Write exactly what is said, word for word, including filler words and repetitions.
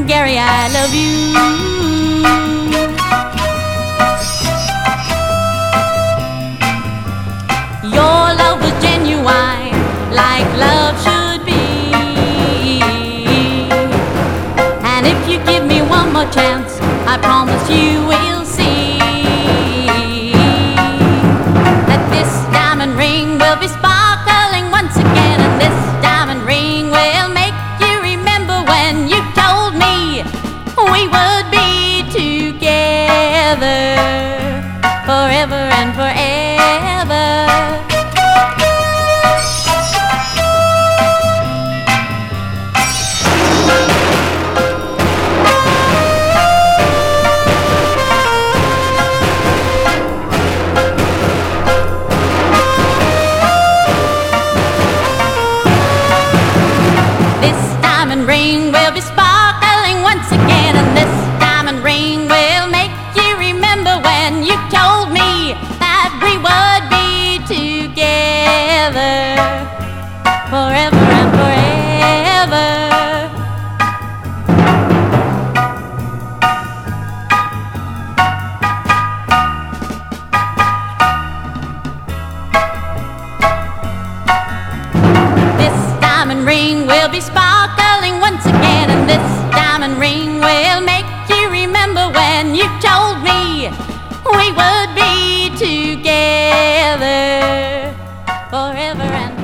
Gary, I love you. Your love was genuine, like love should be. And if you give me one more chance, I promise you will see that this diamond ring will be sparkling once again. And this diamond ring will make you remember when you told me we would be together forever and forever. Ring will be sparkling once again, and this diamond ring will make you remember when you told me that we would be together forever and forever. This diamond ring will be sparkling once again, and this diamond ring will make you remember when you told me we would be together forever and